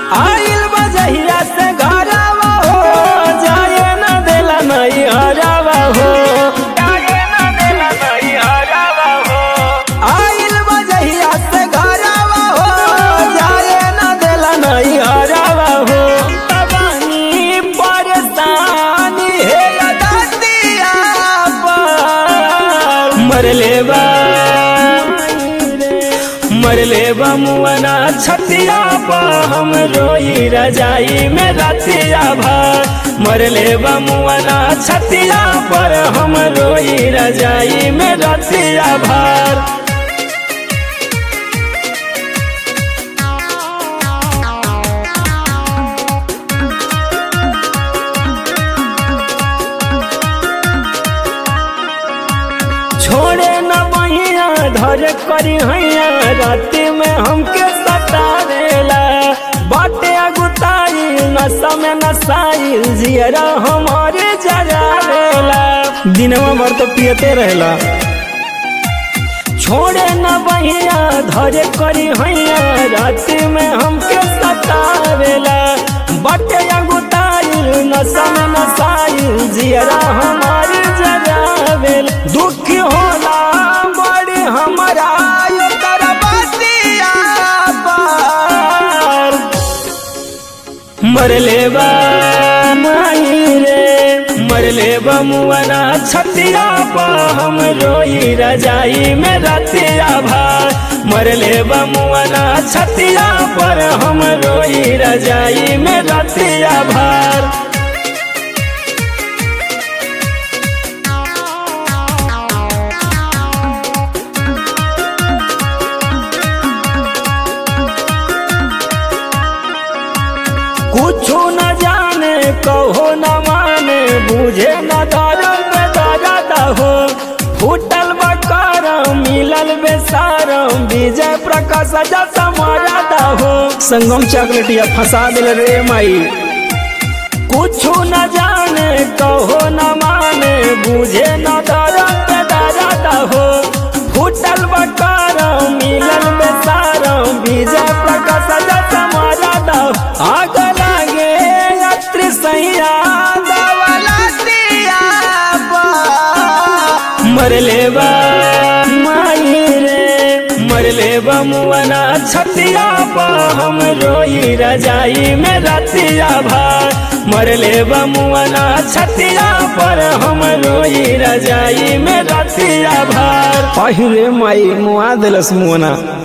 आइल बजहिया से घरवा हो जाए न देला नहीं हरावा हो, जाए न देला नहीं हरावा हो। आइल बजहिया से घरवा हो जाए न देला नहीं हरावा हो। तबानी परेशानी है दतिया पर मरले बमुआना छतिया पर हम रोई रजाई में रतिया भर। मरले बमुआना छतिया पर हम रोई रजाई में रतिया भर। छोड़े न बहिया धर करी हैया राति में हमके सतावेला। बाटे अगुताई नशा में नसाई जियरा हमारे जगावेला। दिनवा भर तो पियते रहेला। छोड़े न बहिया धर करी हैया राति में हमके सतावेला। बाटे अगुताई नशा में नसाई जियरा हमारे जगावेला। दुखी होला बड़ी हमारा बतिया पर मरले बा माई रे। मरले बमुआना छतिया पर हम रोई रजाई में रतिया भर। मरले बमुआना छतिया पर हम रोई रजाई में रतिया भर। कुछो न जाने कहो न माने बुझे न दर्द में दर्द हो। फूटल बकर मिलल बेसारम विजय प्रकाश जैसा मरदा हो। संगम चॉकलेटिया फंसा दिल रे माई। कुछो न जाने कहो न माने बुझे न दर्द में दर्द हो। फूटल बकर मिलल बेसारम विजय प्रकाश जैसा मरदा हो। आग लागे यात्री सैया दवलतिया मरले बा माई रे। मरले बमुआना छतिया पर हम रोई रजाई में रतिया भर। मरले बमुआना छतिया पर हम रोई रजाई में रतिया भर। पहिरे माई मुआ दिलस मुआना।